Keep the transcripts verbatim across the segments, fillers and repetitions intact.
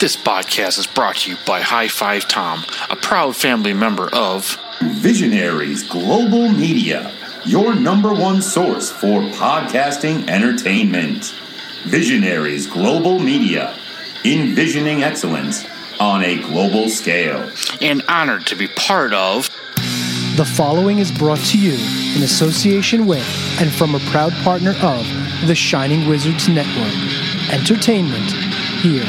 This podcast is brought to you by High Five Tom, a proud family member of Visionaries Global Media, your number one source for podcasting entertainment. Visionaries Global Media, envisioning excellence on a global scale. And honored to be part of. The following is brought to you in association with and from a proud partner of the Shining Wizards Network. Entertainment here.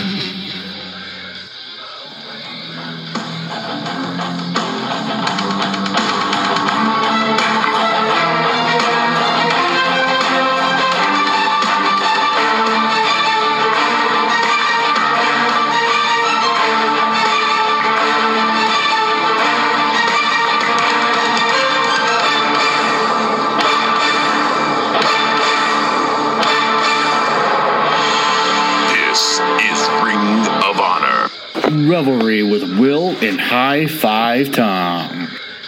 Revelry with Will and High Five Tom. Can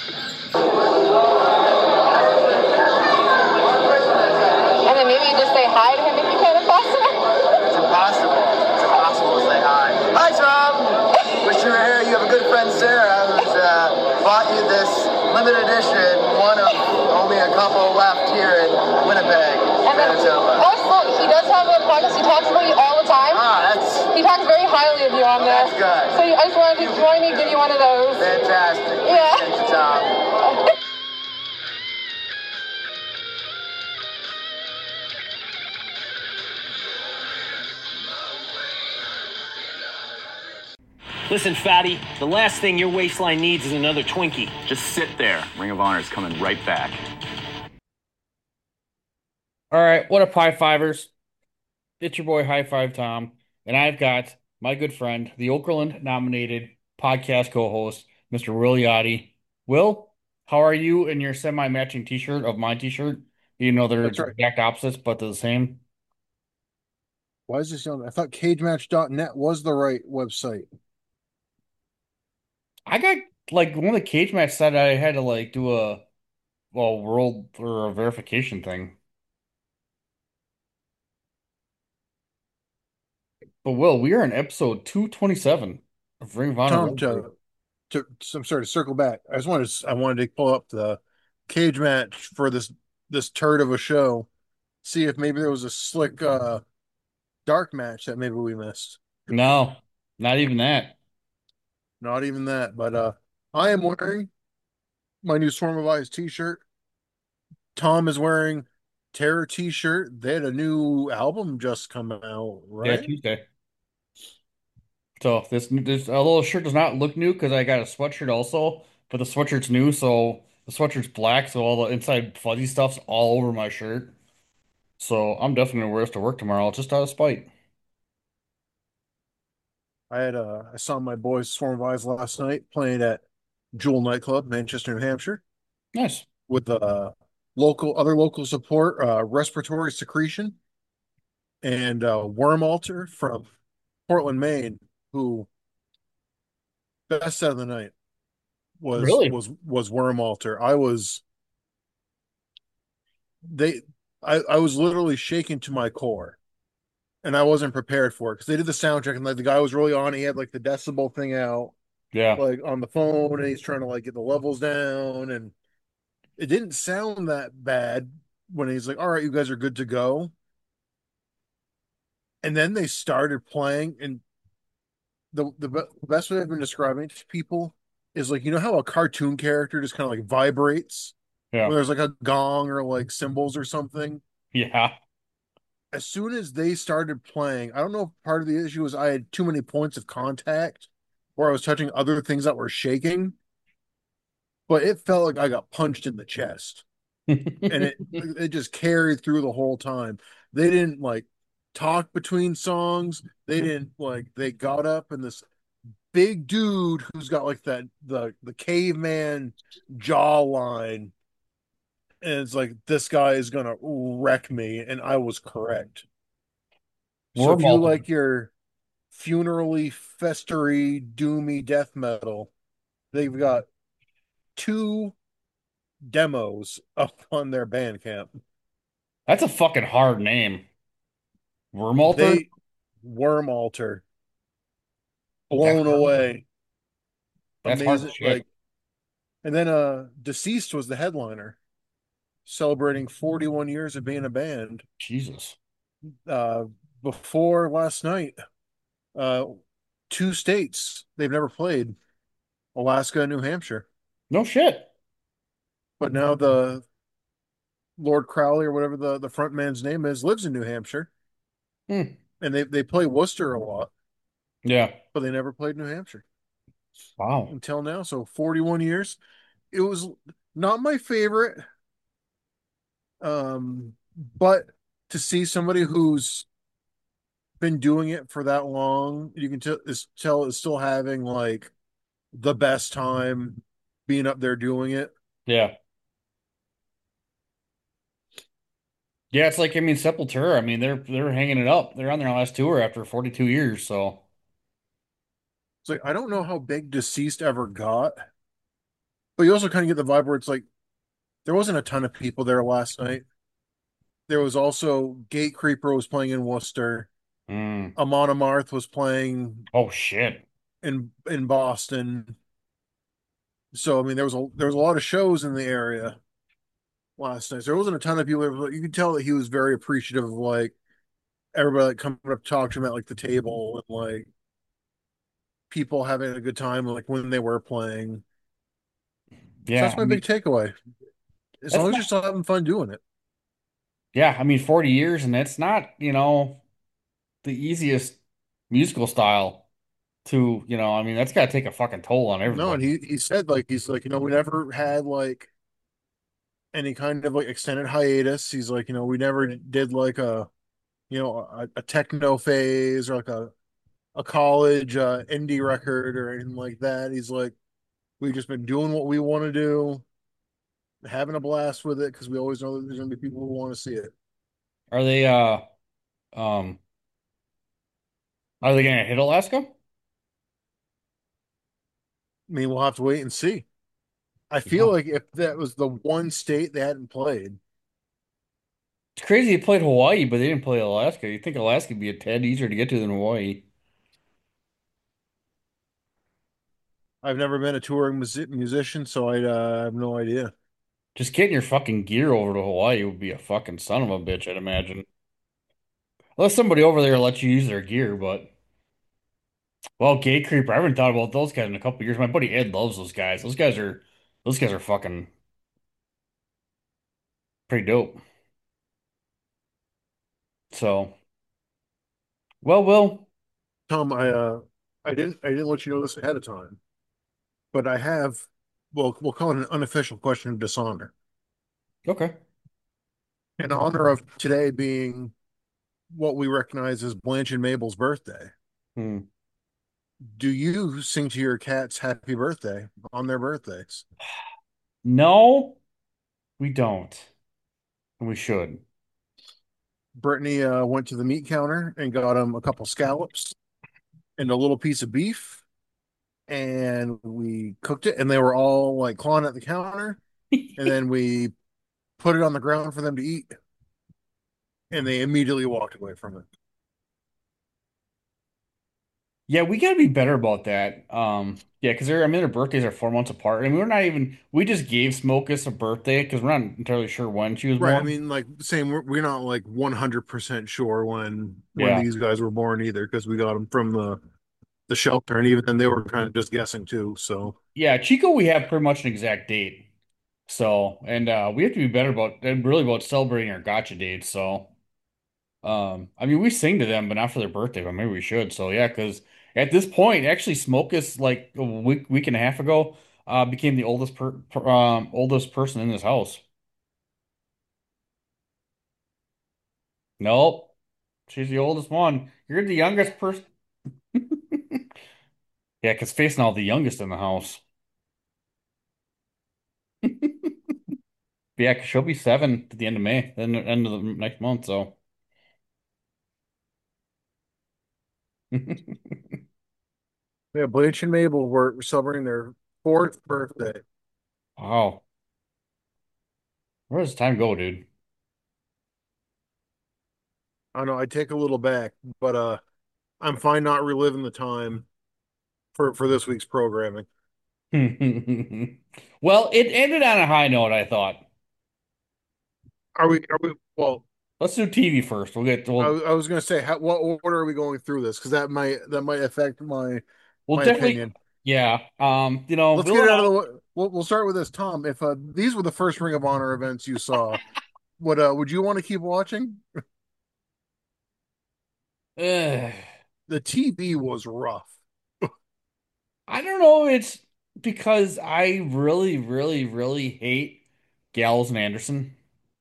then maybe just say hi to him if you can, if possible? It's impossible. It's impossible to say hi. Hi, Tom! Wish you were here. You have a good friend, Sarah, who's uh, bought you this limited edition, one of only a couple left here in Winnipeg, And then Manitoba. also, he does have a podcast. He talks about you all the time. Ah, that's He talks very highly of you on there. That's good. So I just wanted to, wanted me to give you one of those. fantastic. Yeah. Thank you, Tom. Listen, fatty, the last thing your waistline needs is another Twinkie. Just sit there. Ring of Honor is coming right back. All right, what up, high fivers? It's your boy High Five Tom, and I've got my good friend, the Okerlund nominated podcast co-host, Mister Will Yachty. Will, how are you in your semi-matching T-shirt of my T-shirt? You know they're That's right. exact opposites, but they're the same. Why is this on? I thought cage match dot net was the right website. I got like one of the cage match said I had to like do a well world or a verification thing. But Will, we are in episode two twenty-seven of Ring of Honor. Tom, to, to, to, I'm sorry to circle back. I just wanted to, I wanted to pull up the cage match for this this turd of a show, see if maybe there was a slick uh, dark match that maybe we missed. No, not even that. Not even that, but uh, I am wearing my new Swarm of Eyes T-shirt. Tom is wearing Terror T-shirt. They had a new album just come out, Yeah, right? Tuesday. So this this although the shirt does not look new because I got a sweatshirt also, but the sweatshirt's new, so the sweatshirt's black, so all the inside fuzzy stuff's all over my shirt. So I'm definitely gonna wear this to work tomorrow, just out of spite. I had uh, I saw my boys Swarm of Eyes last night playing at Jewel Nightclub, Manchester, New Hampshire, Nice. with uh, local other local support, uh, Respiratory Secretion, and uh, Worm Altar from Portland, Maine, who best set of the night was Really? was was Worm Altar. I was they I, I was literally shaken to my core. And I wasn't prepared for it because they did the sound check and like the guy was really on. He had like the decibel thing out, Yeah. like on the phone, and he's trying to like get the levels down, and it didn't sound that bad when he's like, all right, you guys are good to go. And then they started playing, and the the, be- the best way I've been describing it to people is like, you know how a cartoon character just kind of like vibrates Yeah. where there's like a gong or like cymbals or something. Yeah. As soon as they started playing, I don't know if part of the issue was I had too many points of contact or I was touching other things that were shaking, but it felt like I got punched in the chest. And it it just carried through the whole time. They didn't like talk between songs. They didn't like they got up and this big dude who's got like that the the caveman jawline, and it's like this guy is gonna wreck me, and I was correct. So Worm if you Altar. like your funerally, festery, doomy death metal, they've got two demos up on their Bandcamp. That's a fucking hard name. Worm Altar? They Worm Altar. blown away. That's hard Amazing. shit. Like, and then uh Deceased was the headliner, celebrating forty-one years of being a band. Jesus. Uh before last night, uh two states they've never played, Alaska and New Hampshire. No shit. But now the Lord Crowley or whatever the, the front man's name is lives in New Hampshire. Hmm. And they, they play Worcester a lot, Yeah. but they never played New Hampshire Wow. until now. So forty-one years. It was not my favorite. Um, but to see somebody who's been doing it for that long, you can tell is tell is still having like the best time being up there doing it. Yeah. Yeah, it's like I mean Sepultura. I mean they're they're hanging it up. They're on their last tour after forty-two years, so It's like I don't know how big Deceased ever got, but you also kind of get the vibe where it's like there wasn't a ton of people there last night. There was also Gatecreeper was playing in Worcester. mm. Amon Amarth was playing Oh shit. in in Boston. So I mean, there was a there was a lot of shows in the area last night. So there wasn't a ton of people there, but you could tell that he was very appreciative of like everybody like coming up to talk to him at like the table and like people having a good time like when they were playing. So Yeah, that's I my big mean takeaway. As that's long as not you're still having fun doing it. yeah, I mean forty years and that's not, you know, the easiest musical style to, you know, I mean that's gotta take a fucking toll on No, and everybody. he he said like he's like, you know, we never had like any kind of like extended hiatus. He's like, you know, we never did like a you know a, a techno phase or like a a college uh, indie record or anything like that. He's like, we've just been doing what we want to do, having a blast with it because we always know that there's gonna be people who want to see it. Are they uh um are they gonna hit Alaska? I mean, we'll have to wait and see. I Yeah. feel like if that was the one state they hadn't played, It's crazy they played Hawaii, but they didn't play Alaska. You think Alaska would be a tad easier to get to than Hawaii. I've never been a touring music- musician, so I uh, have no idea. Just getting your fucking gear over to Hawaii would be a fucking son of a bitch, I'd imagine. Unless somebody over there lets you use their gear, but well, Gate Creeper, I haven't thought about those guys in a couple years. My buddy Ed loves those guys. Those guys are those guys are fucking pretty dope. So, well, Will, Tom, I uh, I didn't I didn't let you know this ahead of time, but I have, well, we'll call it an unofficial question of dishonor okay. in honor of today being what we recognize as Blanche and Mabel's birthday. Hmm. Do you sing to your cats happy birthday on their birthdays? No, we don't. And we should. Brittany uh, went to the meat counter and got him a couple scallops and a little piece of beef, and we cooked it, and they were all like clawing at the counter, and then we put it on the ground for them to eat, and they immediately walked away from it. Yeah, we gotta be better about that. Um, yeah, because they're I mean their birthdays are four months apart. I mean we're not even we just gave Smokus a birthday because we're not entirely sure when she was Right. I born. mean, like same. We're, we're not like one hundred percent sure when when Yeah. these guys were born either, because we got them from the the shelter, and even then they were kind of just guessing too. So Yeah, Chico, we have pretty much an exact date. So, and uh we have to be better about and really about celebrating our gotcha dates. So, um, I mean, we sing to them, but not for their birthday, but maybe we should. So, yeah, because at this point, actually, Smokus like a week week and a half ago, uh, became the oldest per, per um oldest person in this house. Nope, she's the oldest one. You're the youngest person. Yeah, because facing all the youngest in the house. Yeah, 'cause she'll be seven at the end of May, then the end of the next month. So. yeah, Blanche and Mabel were celebrating their fourth birthday. Wow. Where does time go, dude? I know I take a little back, but uh, I'm fine not reliving the time. for for this week's programming. Well, it ended on a high note, I thought. Are we? Are we? Well, Let's do T V first. We'll get I, we'll I was going to say, how, what order are we going through this? Because that might that might affect my we'll my definitely opinion. yeah. Um, you know, Let's Will get and it out of I the way. We'll, we'll start with this, Tom. If uh, these were the first Ring of Honor events you saw, would uh, would you want to keep watching? uh, The T V was rough. I don't know, it's because I really, really, really hate Gallows and Anderson.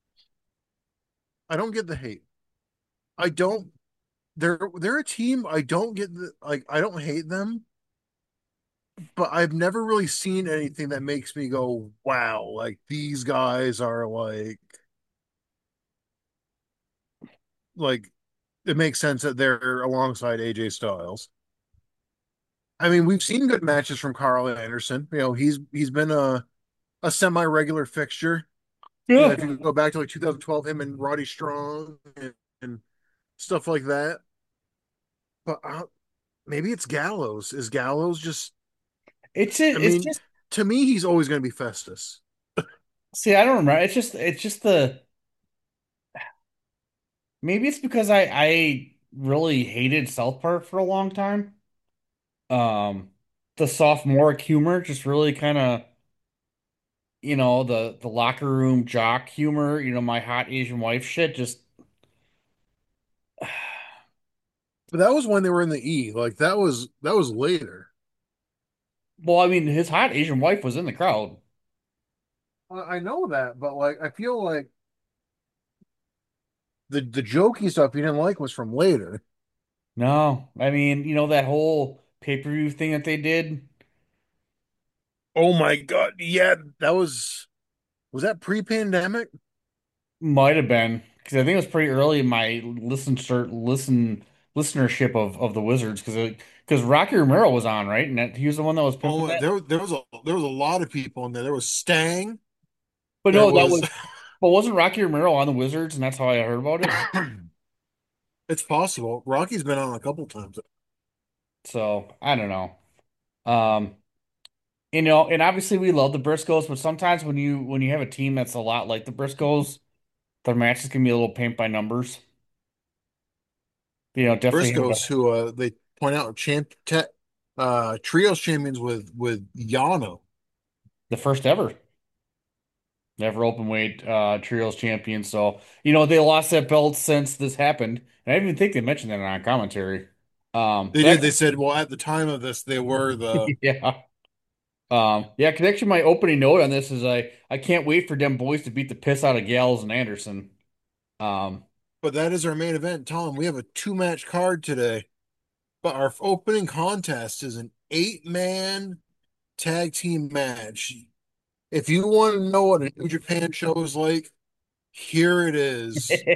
I don't get the hate. I don't. They're they're a team. I don't get the like. I don't hate them, but I've never really seen anything that makes me go, "Wow!" Like these guys are like like it makes sense that they're alongside A J Styles. I mean, we've seen good matches from Carl Anderson. You know, he's he's been a a semi-regular fixture. You know, Yeah. if you go back to like two thousand twelve, him and Roddy Strong and, and stuff like that. But uh, maybe it's Gallows. Is Gallows just? It's I just, it's mean, just to me, he's always going to be Festus. see, I don't remember. It's just it's just the maybe it's because I I really hated South Park for a long time. Um, the sophomoric humor just really kind of, you know, the the locker room jock humor, you know, my hot Asian wife shit just But that was when they were in the E. Like that was that was later. well, I mean, his hot Asian wife was in the crowd. I know that, but like I feel like the the jokey stuff you didn't like was from later. No, I mean, you know, that whole pay-per-view thing that they did Oh my God. Yeah, that was was that pre-pandemic? might have been because I think it was pretty early in my listen listen listenership of of the Wizards because because Rocky Romero was on, right? And that, he was the one that was pimping Oh, that. there there was a there was a lot of people in there. There was Stang. But There no, that was was but wasn't Rocky Romero on the Wizards, and that's how I heard about it. it's possible. Rocky's been on a couple times. So I don't know. Um, you know, and obviously we love the Briscoes, but sometimes when you when you have a team that's a lot like the Briscoes, their matches can be a little paint by numbers. You know, definitely had Briscoes, the, who uh they point out champ te, uh trios champions with with Yano. the first ever. Never open weight uh trios champion. So, you know, they lost that belt since this happened. And I didn't even think they mentioned that on commentary. Um, They so did. They actually, said, well, at the time of this, they were the. yeah. Um, yeah, because actually my opening note on this is I I can't wait for them boys to beat the piss out of Gallows and Anderson. Um, But that is our main event, Tom. We have a two match card today. But our opening contest is an eight man tag team match. If you want to know what a New Japan show is like, here it is.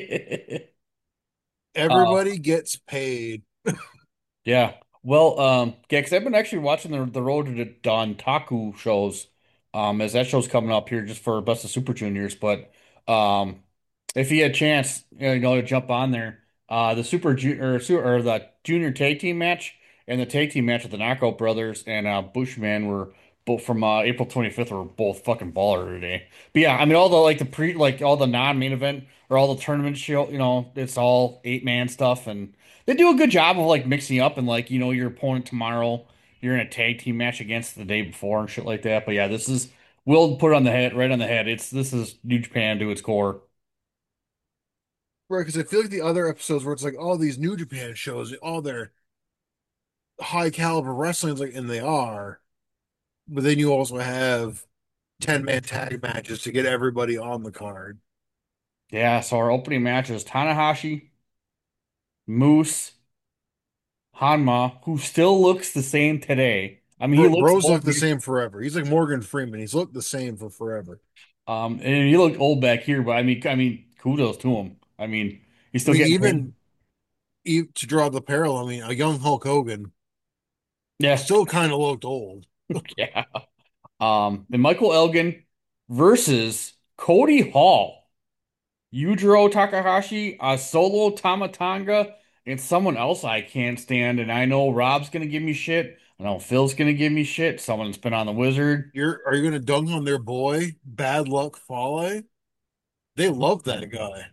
uh, Everybody gets paid. Yeah. Well, um, yeah, because I've been actually watching the the Road to the Dontaku shows, um, as that show's coming up here just for Best of Super Juniors. But um, if you had a chance, you know, to jump on there, uh, the Super Ju or, Su- or the Junior Tag Team match and the Tag Team match with the Knockout Brothers and uh, Bushman were both from uh, April twenty-fifth were both fucking baller today. But yeah, I mean, all the like the pre like all the non-main event or all the tournament show, you know, it's all eight man stuff and. They do a good job of like mixing up and like, you know, your opponent tomorrow, you're in a tag team match against the day before and shit like that. But yeah, this is we'll put it on the head, right on the head. It's this is New Japan to its core. Right, because I feel like the other episodes where it's like all these New Japan shows, all their high caliber wrestling, like, and they are. But then you also have ten man tag matches to get everybody on the card. Yeah, so our opening match is Tanahashi, Moose, Hanma, who still looks the same today. I mean, he Bro, looks Bro's old, looked the same forever. He's like Morgan Freeman. He's looked the same for forever. um, and he looked old back here, but I mean, I mean, kudos to him. I mean, he's I still mean, getting paid. even, even to draw the parallel, I mean, a young Hulk Hogan Yeah, still kind of looked old. yeah. Um, and Michael Elgin versus Cody Hall, Yujiro Takahashi, uh, Solo Tamatanga, and someone else I can't stand. And I know Rob's gonna give me shit. I know Phil's gonna give me shit. Someone's been on the Wizard. You're are you gonna dunk on their boy, Bad Luck Fale? They love that guy.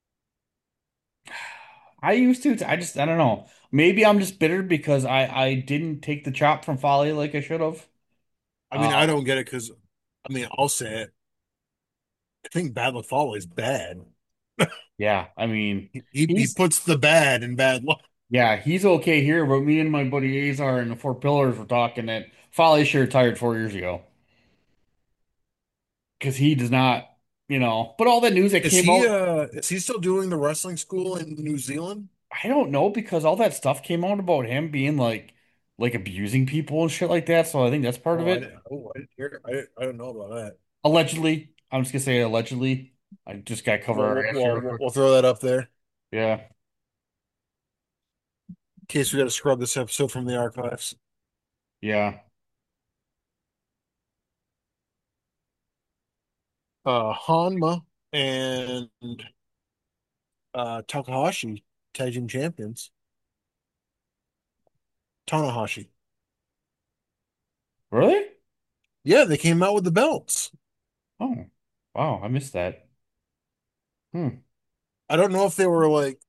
I used to. I just I don't know. Maybe I'm just bitter because I I didn't take the chop from Folly like I should have. I Uh, mean, I don't get it because I mean, I'll say it. I think Bad Luck Fale is bad. yeah, I mean He, he he he's puts the bad in bad luck. yeah he's okay here, but me and my buddy Azar and the Four Pillars were talking that Folly should have retired four years ago because he does not, you know. But all that news that Is came he out, uh is he still doing the wrestling school in New Zealand? I don't know because all that stuff came out about him being like like abusing people and shit like that. So I think that's part of Oh, I it. didn't. Oh, I didn't hear. I didn't, I don't know about that. Allegedly, I'm just gonna say allegedly. I just got to cover Well, our we'll, ass here well, real we'll quick. we'll throw that up there in Yeah, case we got to scrub this episode from the archives. yeah. Uh, Hanma and uh Takahashi, tag team champions. Tanahashi. Really? Yeah, they came out with the belts. Oh, wow. I missed that. Hmm. I don't know if they were like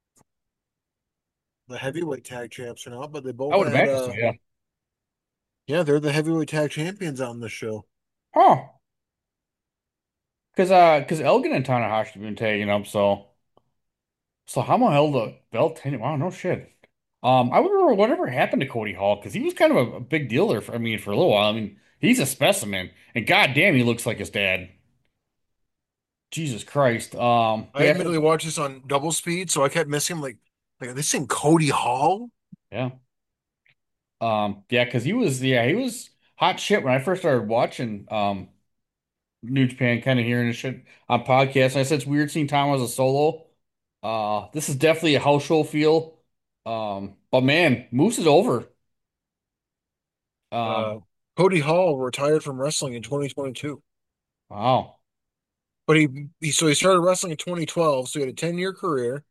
the heavyweight tag champs or not, but they I both would had imagine so. uh Yeah. yeah, they're the heavyweight tag champions on the show. Oh, because uh, because Elgin and Tanahashi have been taking up. So so Hama held the belt. ten Wow, no shit. Um, I wonder whatever happened to Cody Hall because he was kind of a, a big deal there. For, I mean, for a little while. I mean, he's a specimen, and goddamn, he looks like his dad. Jesus Christ. Um, I yeah, admittedly watched this on double speed, so I kept missing like like are they saying Cody Hall? yeah. Um, yeah, because he was, yeah, he was hot shit when I first started watching um New Japan, kind of hearing this shit on podcasts. And I said it's weird seeing Tom as a solo. Uh, this is definitely a house show feel. Um, but man, Moose is over. Um, Uh, Cody Hall retired from wrestling in twenty twenty-two. wow. But he, he so he started wrestling in twenty twelve, so he had a ten year career.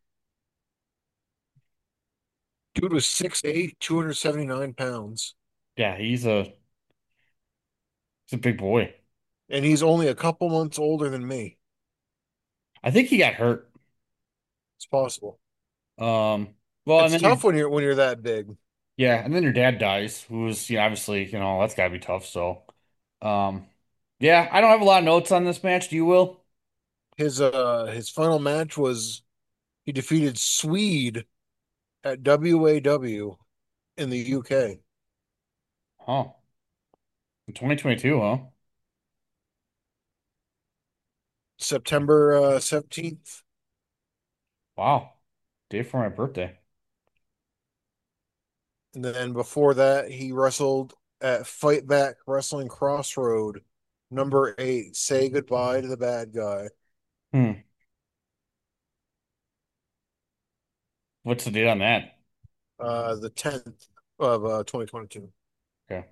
Dude was six eight, two hundred seventy-nine pounds, Yeah, he's a he's a big boy. and he's only a couple months older than me. I think he got hurt. It's possible. Um, well, and It's then your tough when you're when you're that big. yeah, and then your dad dies, who's you know obviously you know that's gotta be tough. So, um, yeah, I don't have a lot of notes on this match. Do you, Will? His uh his final match was he defeated Swede at W A W in the U K. Oh, in twenty twenty-two, huh? September uh, seventeenth. Wow, day for my birthday. And then before that, he wrestled at Fight Back Wrestling Crossroad, number eight. Say goodbye to the bad guy. Hmm. What's the date on that? Uh, the tenth of uh, twenty twenty-two. Okay.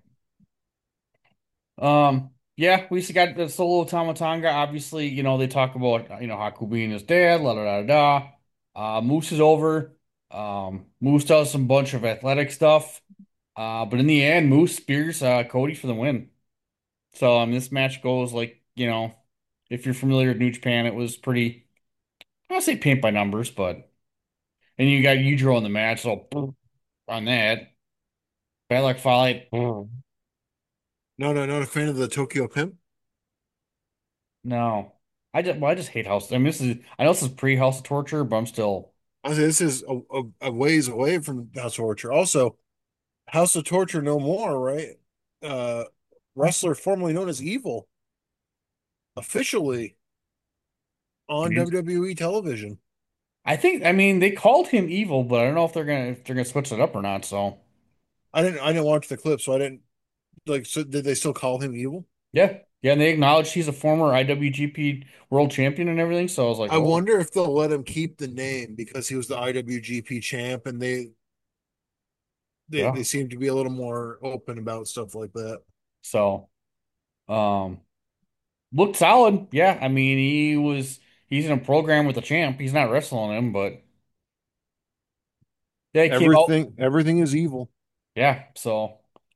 Um, yeah, we just got the solo Tamatanga. Obviously, you know, they talk about, you know, Haku being his dad, la da da da. Uh, Moose is over. Um, Moose does some bunch of athletic stuff. Uh, but in the end, Moose spears uh Cody for the win. So um this match goes like, you know, if you're familiar with New Japan, it was pretty, I don't say paint by numbers, but and you got Yujiro in the match, so on that. Bad Luck Fale. No, no, not a fan of the Tokyo Pimp. No. I just well, I just hate House. I mean, this is I know this is pre-House of Torture, but I'm still I say this is a, a, a ways away from House of Torture. Also, House of Torture no more, right? Uh, wrestler formerly known as Evil, officially on W W E television. I think I mean they called him evil, but I don't know if they're gonna if they're gonna switch it up or not. So I didn't I didn't watch the clip, so I didn't like. So did they still call him Evil? yeah. Yeah, and they acknowledged he's a former I W G P world champion and everything. So I was like, I oh, wonder if they'll let him keep the name because he was the I W G P champ, and they they yeah. they seem to be a little more open about stuff like that. So um looked solid. Yeah, I mean he was he's in a program with the champ. He's not wrestling him, but yeah, he came out. Everything everything is evil. Yeah, so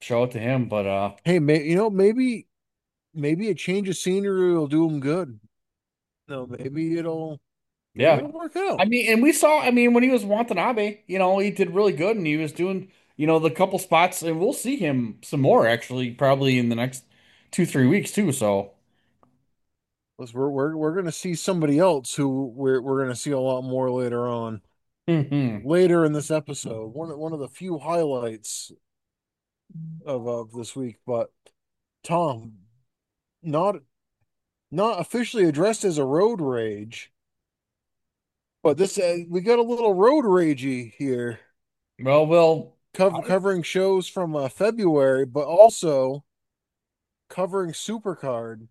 show it to him. But uh, Hey, may, you know, maybe maybe a change of scenery will do him good. No, maybe it'll maybe yeah, it'll work I out. mean, and we saw, I mean, when he was Watanabe, you know, he did really good, and he was doing, you know, the couple spots, and we'll see him some more actually, probably in the next two, three weeks too. So, Let's, we're we're we're gonna see somebody else who we're we're gonna see a lot more later on. hmm Later in this episode. One of one of the few highlights of of this week. But Tom, not not officially addressed as a road rage, but this uh, we got a little road ragey here, well, well, cover, covering shows from uh, February, but also covering Supercard.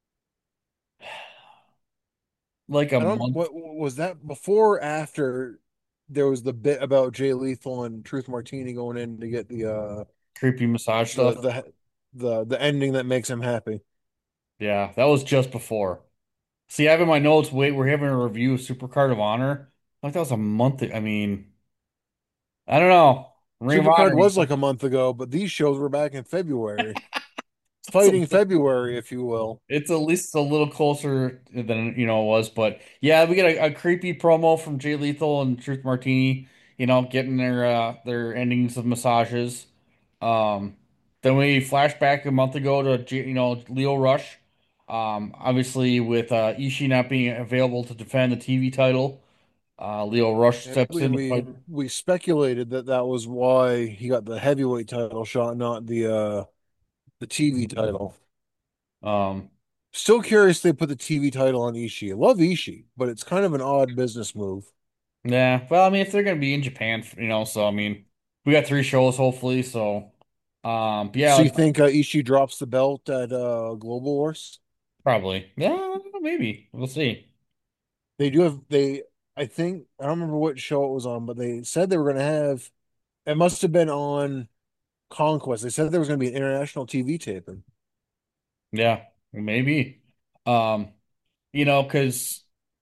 like a I don't month, what was that before or after there was the bit about Jay Lethal and Truth Martini going in to get the uh creepy massage the stuff. the the the ending that makes him happy. Yeah, that was just before. See, I have in my notes, wait, we're having a review of Supercard of Honor. Like that was a month. I mean, I don't know. Ring of Supercard Honor, was like a month ago, but these shows were back in February. it's a Fighting February, if you will. It's at least a little closer than you know it was, but yeah, we get a, a creepy promo from Jay Lethal and Truth Martini, you know, getting their uh their endings of massages. Um, then we flash back a month ago to J- you know Leo Rush, um, obviously with uh Ishii not being available to defend the T V title, uh, Leo Rush And steps we in to we fight. we speculated that that was why he got the heavyweight title shot, not the uh the T V title. Um, Still curious they put the T V title on Ishii. I love Ishii, but it's kind of an odd business move. yeah, well, I mean, if they're gonna be in Japan, you know, so I mean, we got three shows hopefully, so. Um, but So yeah, you think uh, Ishii drops the belt at uh Global Wars? probably. Yeah, maybe. We'll see. They do have they I think I don't remember what show it was on, but they said they were gonna have it must have been on Conquest. They said there was gonna be an international T V taping. Yeah, maybe. Um, you know, because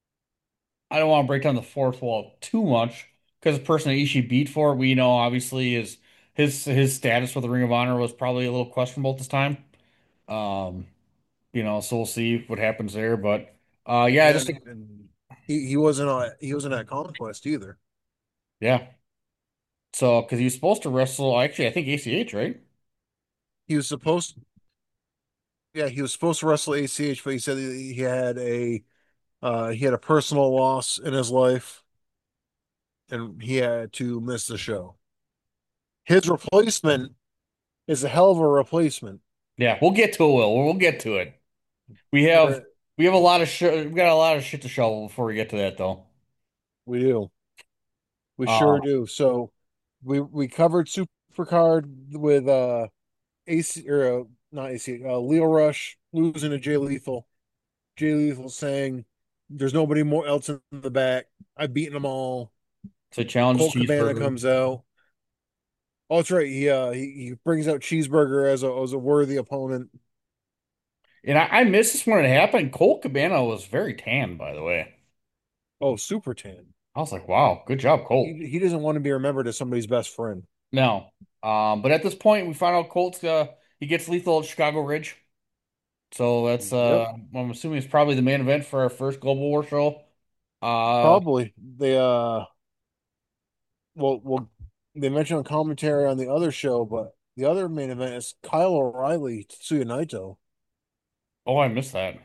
I don't want to break down the fourth wall too much. Because the person that Ishii beat for, we know obviously is his his status with the Ring of Honor was probably a little questionable at this time. Um, you know, so we'll see what happens there. But uh, yeah, Yeah, just and, and he, he wasn't on he wasn't at Conquest either. yeah. So because he was supposed to wrestle, actually, I think A C H, right? He was supposed yeah, he was supposed to wrestle A C H, but he said he had a uh he had a personal loss in his life and he had to miss the show. His replacement is a hell of a replacement. Yeah, we'll get to it, Will. We'll get to it. We have Where we have a lot of sh we got a lot of shit to shovel before we get to that though. we do. We Uh, sure do. So we we covered Supercard with uh A C or uh, not A C uh, Leo Rush losing to Jay Lethal. Jay Lethal saying, "There's nobody more else in the back. I've beaten them all." to challenge Colt Cabana Cheeseburger. comes out. Oh, that's right. He uh he, he brings out Cheeseburger as a as a worthy opponent. And I, I missed this when it happened. Colt Cabana was very tan, by the way. Oh, super tan. I was like, wow, good job, Colt. He he doesn't want to be remembered as somebody's best friend. No. Um, but at this point we find out Colt's uh he gets lethal at Chicago Ridge. So that's Yep, uh I'm assuming it's probably the main event for our first Global War show. Uh probably. They uh well well they mentioned on commentary on the other show, but the other main event is Kyle O'Reilly, Tetsuya Naito. oh, I missed that.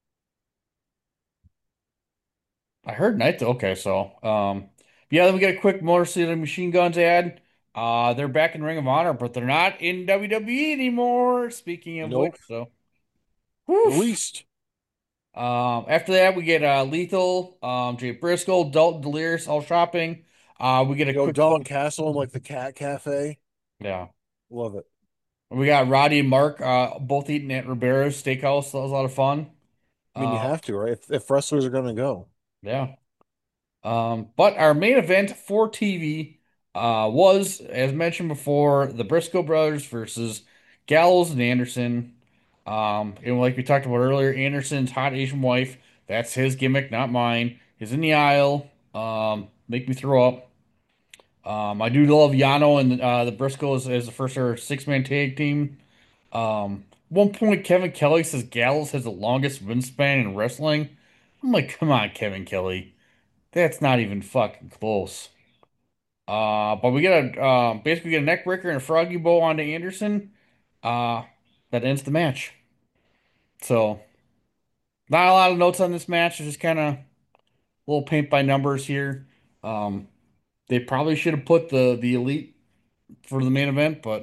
I heard night okay, so um yeah, then we get a quick Motor City Machine Guns ad. Uh they're back in Ring of Honor, but they're not in W W E anymore. Speaking of which, Nope, so woof. released. Um after that we get uh Lethal, um Jay Briscoe, Dalton Delirious all shopping. Uh we get a Yo, quick Dalton Castle and like the Cat Cafe. yeah. Love it. We got Roddy and Mark uh both eating at Ribero's Steakhouse. That was a lot of fun. I mean, you Uh have to, right? If, if wrestlers are gonna go, yeah. Um, but our main event for T V uh, was, as mentioned before, the Briscoe brothers versus Gallows and Anderson. Um, and like we talked about earlier, Anderson's hot Asian wife, that's his gimmick, not mine, is in the aisle. Um, make me throw up. Um, I do love Yano and uh, the Briscoes as the first ever six-man tag team. Um, one point, Kevin Kelly says Gallows has the longest wingspan in wrestling. I'm like, come on, Kevin Kelly. That's not even fucking close. Uh, but we get a uh, basically get a neck breaker and a froggy bow onto Anderson. Uh, that ends the match. So, not a lot of notes on this match. It's just kind of a little paint by numbers here. Um, they probably should have put the the elite for the main event, but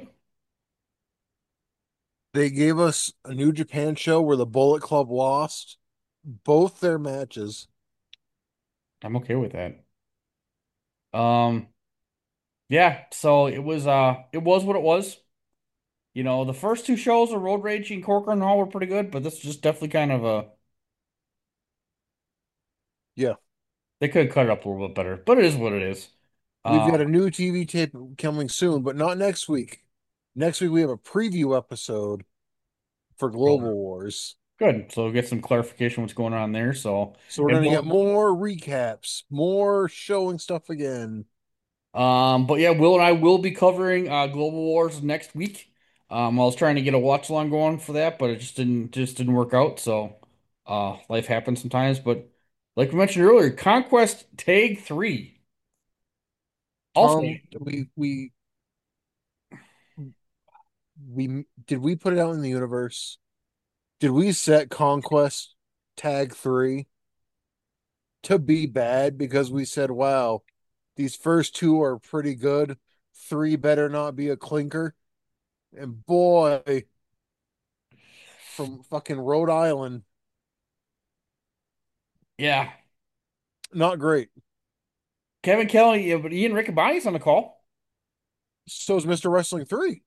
They gave us a New Japan show where the Bullet Club lost both their matches. I'm okay with that. Um, yeah, so it was uh it was what it was. You know, the first two shows of Road Rage and Corcoran Hall were pretty good, but this is just definitely kind of a Yeah. they could have cut it up a little bit better, but it is what it is. We've Uh, got a new T V tape coming soon, but not next week. Next week we have a preview episode for Global Wars. Good. So we'll get some clarification what's going on there. So So we're and gonna we'll- get more recaps, more showing stuff again. Um, but yeah, Will and I will be covering uh Global Wars next week. Um, I was trying to get a watch along going for that, but it just didn't just didn't work out. So uh life happens sometimes. But like we mentioned earlier, Conquest Tag three. Also, Um, we we we did we put it out in the universe? Did we set Conquest Tag three to be bad because we said, wow, these first two are pretty good. Three better not be a clinker. And boy, from fucking Rhode Island, yeah, not great. Kevin Kelly, yeah, but Ian Riccaboni's on the call. So is Mister Wrestling three.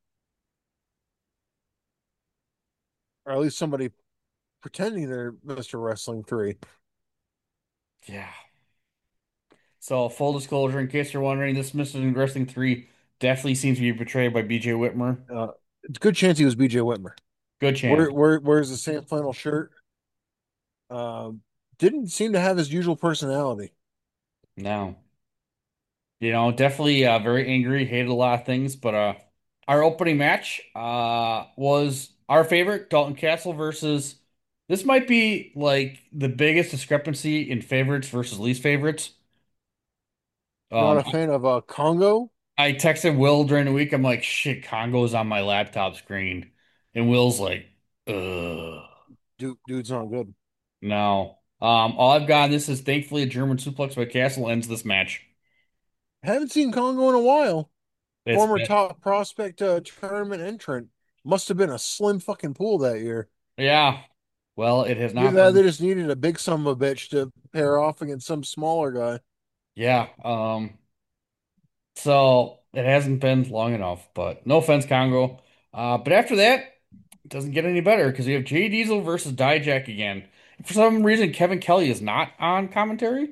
Or at least somebody pretending they're Mister Wrestling three. Yeah. So full disclosure, in case you're wondering, this Mister Wrestling three definitely seems to be portrayed by B J Whitmer. Uh, it's a good chance he was B J Whitmer. Good chance. Where, where, where's the same flannel shirt? Um, didn't seem to have his usual personality. No. You know, definitely uh, very angry, hated a lot of things, but uh, our opening match uh, was our favorite, Dalton Castle versus, this might be like the biggest discrepancy in favorites versus least favorites. Not Um, a fan of uh, Congo. I texted Will during the week. I'm like, shit, Congo's on my laptop screen. And Will's like, ugh. Dude, dude's not good. No. Um, all I've got, this is thankfully a German suplex by Castle ends this match. Haven't seen Congo in a while. It's Former been- top prospect uh, tournament entrant. Must have been a slim fucking pool that year. Yeah. Well, it has not Either that, been. they just needed a big son of a bitch to pair off against some smaller guy. Yeah. Um, so it hasn't been long enough, but no offense, Congo. Uh, but after that, it doesn't get any better because we have Jay Diesel versus Dijak again. For some reason, Kevin Kelly is not on commentary.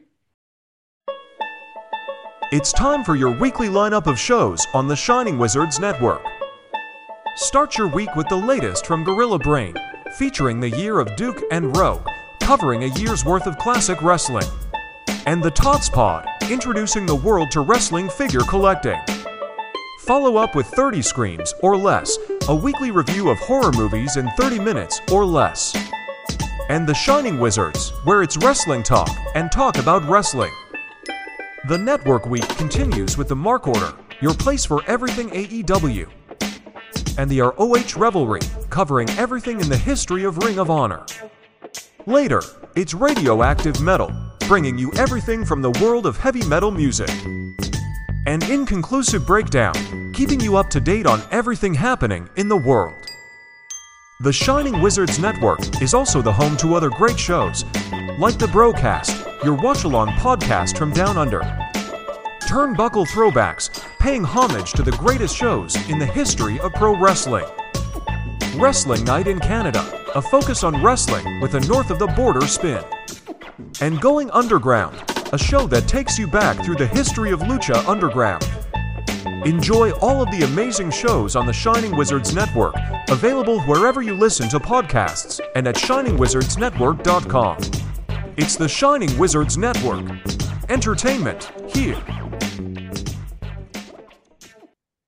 It's time for your weekly lineup of shows on the Shining Wizards Network. Start your week with the latest from Gorilla Brain, featuring the year of Duke and Rowe, covering a year's worth of classic wrestling. And the Tots Pod, introducing the world to wrestling figure collecting. Follow up with thirty Screams or Less, a weekly review of horror movies in thirty minutes or less. And the Shining Wizards, where it's wrestling talk and talk about wrestling. The Network Week continues with the Mark Order, your place for everything A E W. And the R O H Revelry, covering everything in the history of Ring of Honor. Later, it's Radioactive Metal, bringing you everything from the world of heavy metal music. And Inconclusive Breakdown, keeping you up to date on everything happening in the world. The Shining Wizards Network is also the home to other great shows, like the Broadcast, your watch-along podcast from Down Under. Turnbuckle Throwbacks, paying homage to the greatest shows in the history of pro wrestling. Wrestling Night in Canada, a focus on wrestling with a north-of-the-border spin. And Going Underground, a show that takes you back through the history of Lucha Underground. Enjoy all of the amazing shows on the Shining Wizards Network, available wherever you listen to podcasts and at shining wizards network dot com. It's the Shining Wizards Network. Entertainment here.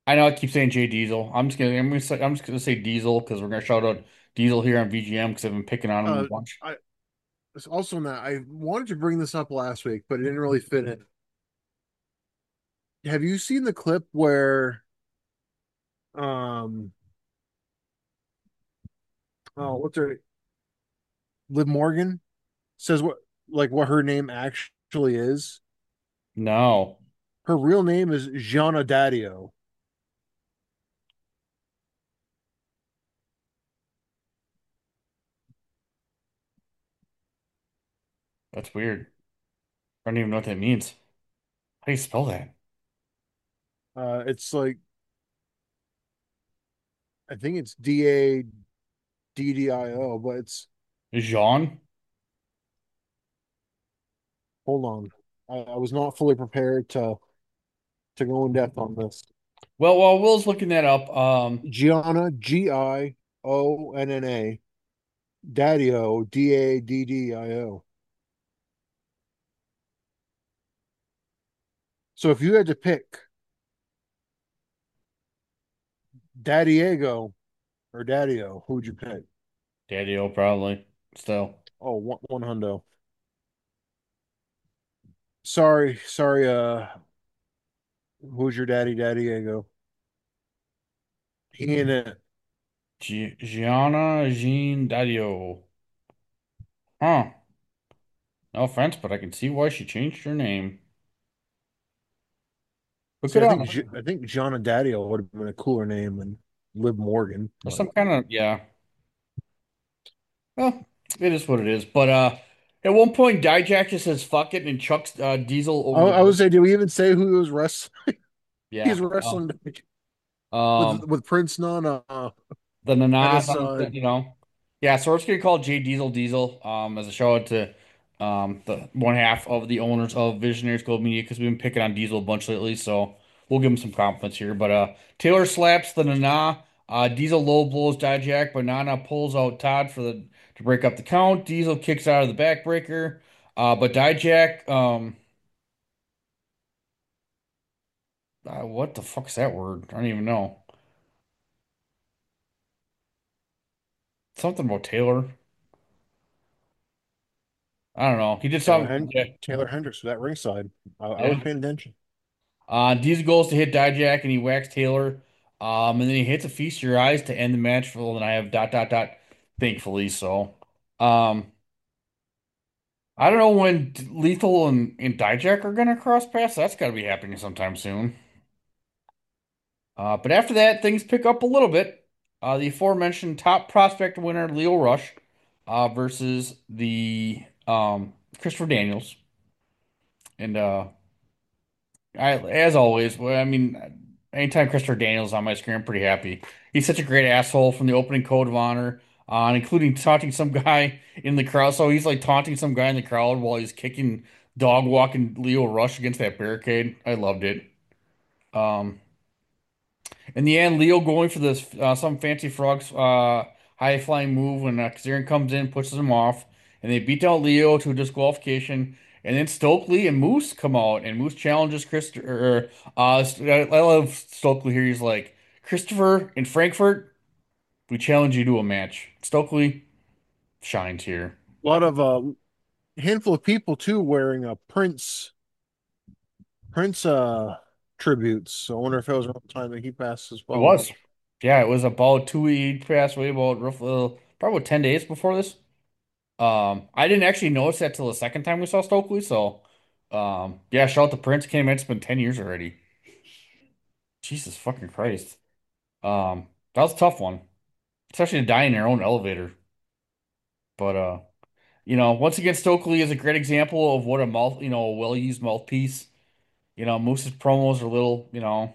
I know I keep saying Jay Diesel. I'm just gonna I'm gonna say I'm just gonna say Diesel because we're gonna shout out Diesel here on V G M because I've been picking on him a Uh, bunch. I it's also in that I wanted to bring this up last week, but it didn't really fit in. Have you seen the clip where um oh what's her Liv Morgan says what like what her name actually is? No, Her real name is Gianna Daddio. that's weird. I don't even know what that means. How do you spell that? Uh, it's like I think it's D A D D I O, but it's Jean? hold on. I, I was not fully prepared to to go in depth on this. Well, while Will's looking that up, um, Gianna, G I O N N A, Daddio, D A D D I O. So if you had to pick Daddiego or Daddio, who'd you pick? Daddy-O probably still. Oh, one, one hundo. Sorry, sorry, uh, who's your daddy, Daddiego? He ain't it. Gi Gianna Jean Daddy-O. Huh. No offense, but I can see why she changed her name. Look See, it I up. think Gi- I think Gianna Daddio would have been a cooler name than Liv Morgan, There's but some kind of yeah. Well, it is what it is. But uh, at one point, Dijak just says "fuck it" and chucks uh, Diesel I, over the I would board. say, did we even say who he was wrestling? Yeah. He's wrestling Uh, with um, with Prince Nana uh, the at Nanas his on the, side. you know. Yeah, so we're just gonna call Jay Diesel Diesel um as a shout out to um the one half of the owners of Visionaries Global Media because we've been picking on Diesel a bunch lately, so we'll give him some compliments here. But uh Taylor slaps the Nana, uh Diesel low blows Dijak, but Nana pulls out Todd for the to break up the count. Diesel kicks out of the backbreaker. Uh but Dijak, um uh, what the fuck is that word? I don't even know. Something about Taylor. I don't know. He did Taylor something. Hen Yeah. Taylor Hendricks was at ringside. I, I was Yeah. paying attention. Uh, Diesel goes to hit Dijak and he whacks Taylor. Um, and then he hits a feast your eyes to end the match. Well, then I have dot dot dot. Thankfully, so um, I don't know when Lethal and, and Dijak are gonna cross paths. That's got to be happening sometime soon. Uh, but after that, things pick up a little bit. Uh, the aforementioned top prospect winner Leo Rush uh, versus the um, Christopher Daniels, and uh, I, as always, well, I mean, anytime Christopher Daniels on my screen, I'm pretty happy. He's such a great asshole from the opening Code of Honor, uh, including taunting some guy in the crowd. So he's like taunting some guy in the crowd while he's kicking, dog walking Leo Rush against that barricade. I loved it. Um, in the end, Leo going for this uh, some fancy frogs uh, high flying move when uh, Kazarian comes in, pushes him off, and they beat down Leo to a disqualification. And then Stokely and Moose come out, and Moose challenges Chris. Or, uh, I love Stokely here. He's like, Christopher in Frankfurt, we challenge you to a match. Stokely shines here. A lot of uh, handful of people too wearing a Prince Prince uh tributes. So I wonder if it was around the time that he passed as It well. was, yeah, it was about two. He passed away about roughly probably about ten days before this. Um, I didn't actually notice that till the second time we saw Stokely. So, um, yeah, shout out to Prince. Can't imagine it's been ten years already. Jesus fucking Christ. Um, that was a tough one, especially to die in your own elevator. But uh, you know, once again, Stokely is a great example of what a mouth, you know, a well-used mouthpiece. You know, Moose's promos are little, you know,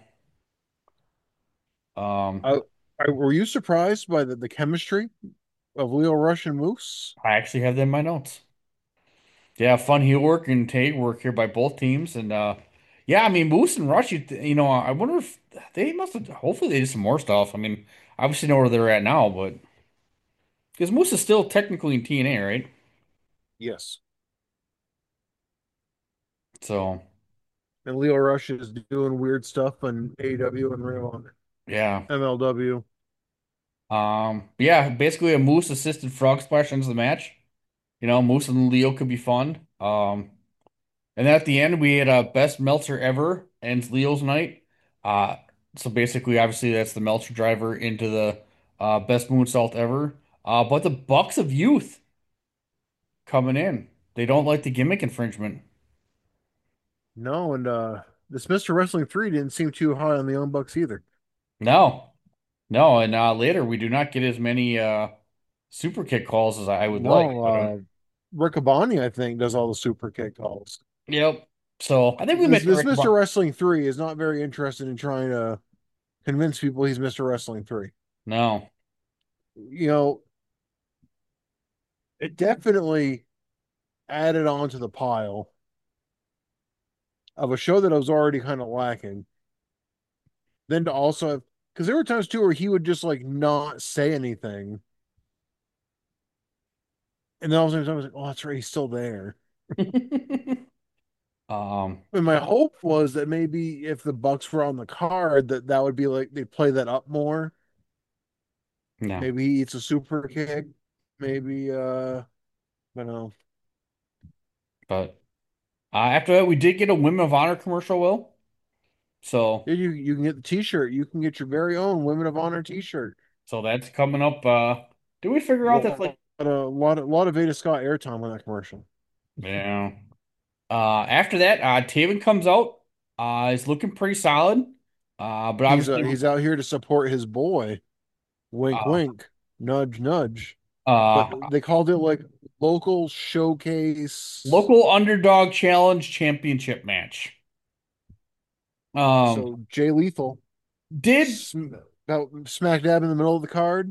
um, I, I were you surprised by the, the chemistry of Leo Rush and Moose? I actually have them in my notes. Yeah, fun heel work and tag work here by both teams, and uh, yeah, I mean Moose and Rush, you, you know, I wonder if they must have. Hopefully, they did some more stuff. I mean, obviously know where they're at now, but because Moose is still technically in T N A, right? Yes. So. And Leo Rush is doing weird stuff on A E W and Ring of Honor, Yeah. M L W. Um, yeah, basically a Moose assisted frog splash ends the match. You know, Moose and Leo could be fun. Um, and then at the end we had a best Meltzer ever ends Leo's night. Uh, so basically, obviously, that's the Meltzer driver into the uh, best moonsault ever. Uh, but the Bucks of Youth coming in. They don't like the gimmick infringement. No, and uh this Mister Wrestling three didn't seem too high on the Young Bucks either. No, no, and uh, later we do not get as many uh, super kick calls as I would like. No, But uh, uh Riccaboni, I think, does all the super kick calls. yep. So I think we This met the this Rick. Mister Wrestling three is not very interested in trying to convince people he's Mister Wrestling three. No. You know, it definitely added on to the pile of a show that I was already kind of lacking. Then to also have, because there were times too where he would just like not say anything. And then all of a sudden I was like, oh, that's right, he's still there. Um, And my hope was that maybe if the Bucks were on the card, that that would be like they play that up more. no. Maybe he eats a super kick. Maybe uh, I don't know. But uh, after that, we did get a Women of Honor commercial, Will. So, Yeah, you you can get the T-shirt. You can get your very own Women of Honor T-shirt. so that's coming up. Uh, did we figure out that's Lot like, a lot of lot of Veda Scott airtime on that commercial. yeah. Uh, after that, uh, Taven comes out. Uh, he's looking pretty solid. Uh, but He's uh, obviously, he's out here to support his boy. Wink, uh, wink. Nudge, nudge. But uh, they called it like local showcase. local underdog challenge championship match. Um, So Jay Lethal did sm about smack dab in the middle of the card.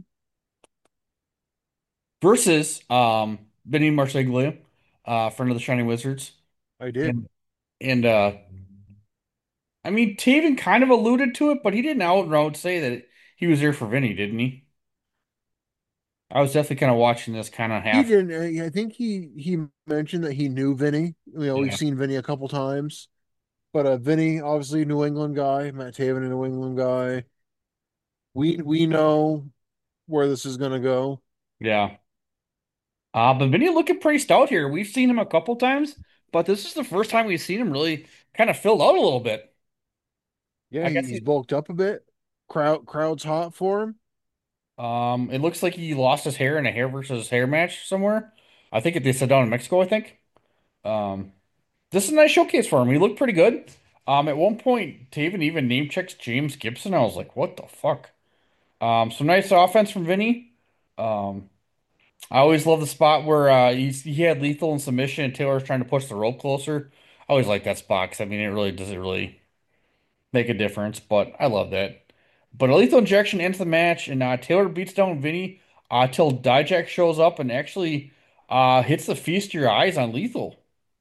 versus um Benny Marseglia, uh, friend of the Shining Wizards, I did. and and uh, I mean Taven kind of alluded to it, but he didn't out and out say that he was there for Vinny, didn't he? I was definitely kind of watching this kind of He half. didn't. uh, I think he he mentioned that he knew Vinny. You know, we've Yeah, seen Vinny a couple times, but uh, Vinny, obviously a New England guy. Matt Taven, a New England guy. We we know where this is gonna go. yeah. Uh, but Vinny looking pretty stout here. We've seen him a couple times, but this is the first time we've seen him really kind of filled out a little bit. Yeah, I he, guess he's he, bulked up a bit. Crowd crowd's hot for him. um, it looks like he lost his hair in a hair versus hair match somewhere. I think they said down in Mexico, I think. Um, This is a nice showcase for him. He looked pretty good. Um, at one point, Taven even name checks James Gibson. I was like, what the fuck? Um, some nice offense from Vinny. Um, I always love the spot where uh, he's, he had Lethal in submission and Taylor was trying to push the rope closer. I always like that spot because I mean, it really doesn't really make a difference, but I love that. But a lethal injection ends the match, and uh, Taylor beats down Vinny uh, till Dijak shows up and actually uh, hits the feast your eyes on Lethal.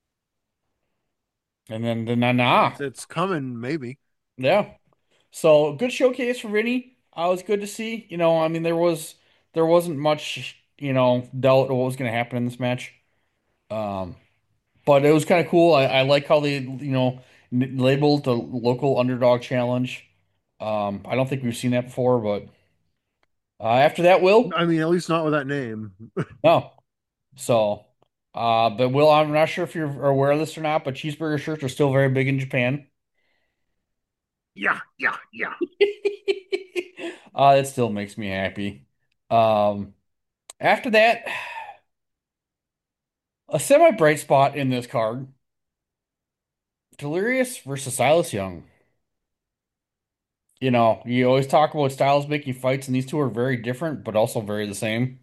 And then the na na. It's it's coming, maybe. Yeah. So good showcase for Vinny. Uh, it was good to see. You know, I mean, there was there wasn't much, you know, doubt of what was going to happen in this match. Um, but it was kind of cool. I, I like how they, you know, n labeled the local underdog challenge. Um, I don't think we've seen that before, but uh, after that, Will, I mean, at least not with that name. no. So, uh, but Will, I'm not sure if you're aware of this or not, but cheeseburger shirts are still very big in Japan. Yeah, yeah, yeah. Uh, it still makes me happy. Um, after that, a semi bright spot in this card, Delirious versus Silas Young. You know, you always talk about styles making fights, and these two are very different, but also very the same.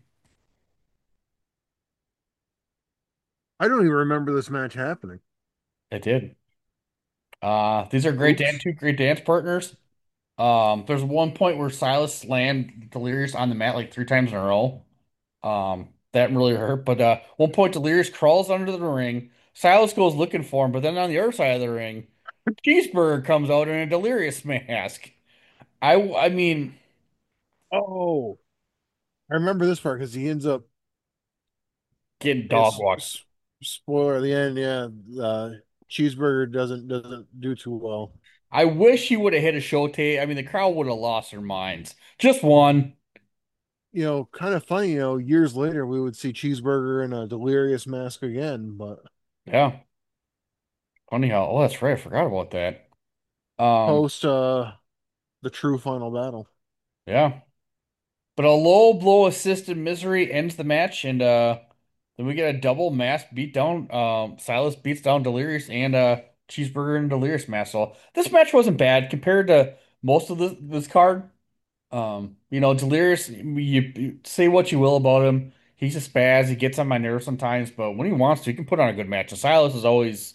I don't even remember this match happening. It did. Uh, these are great dan Oops. two great dance partners. Um, there's one point where Silas slammed Delirious on the mat like three times in a row. Um, that really hurt. But uh, one point, Delirious crawls under the ring. Silas goes looking for him, but then on the other side of the ring, Cheeseburger comes out in a Delirious mask. I, I mean, Oh, I remember this part because he ends up getting dog it's walked. s- spoiler at the end. Yeah, uh, Cheeseburger doesn't doesn't do too well. I wish he would have hit a Shote. I mean, the crowd would have lost their minds. Just one. You know, kind of funny, you know, years later we would see Cheeseburger in a Delirious mask again, but Yeah. Funny how, oh, that's right. I forgot about that. Um, post uh the true final battle. yeah. But a low blow assisted misery ends the match, and uh then we get a double mask beatdown. Um, Silas beats down Delirious and uh Cheeseburger and Delirious mask. So this match wasn't bad compared to most of this this card. Um, you know, Delirious, you, you say what you will about him. He's a spaz. He gets on my nerves sometimes, but when he wants to, he can put on a good match. And Silas is always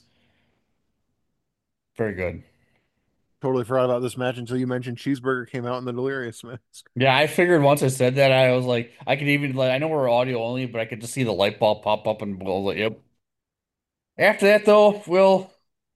very good. Totally forgot about this match until you mentioned Cheeseburger came out in the Delirious mask. Yeah, I figured once I said that, I was like, I could even like, I know we're audio only, but I could just see the light bulb pop up and blow. Like, yep. After that, though, Will,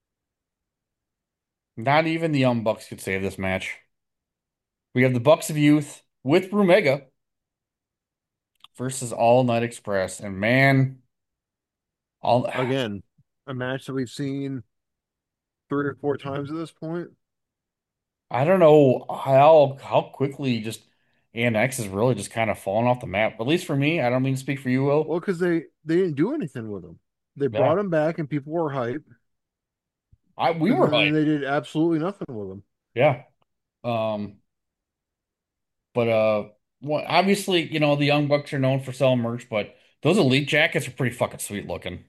not even the Young Bucks could save this match. We have the Bucks of Youth with Brumega versus All Night Express, and man, all Again, a match that we've seen three or four times at this point. I don't know how how quickly just A N X has really just kind of fallen off the map. At least for me, I don't mean to speak for you, Will. Well, because they they didn't do anything with him. They Yeah, brought him back and people were hyped, I we and were then hyped. they did absolutely nothing with him. Yeah. Um, but uh, well, obviously, you know, the Young Bucks are known for selling merch, but those Elite jackets are pretty fucking sweet looking.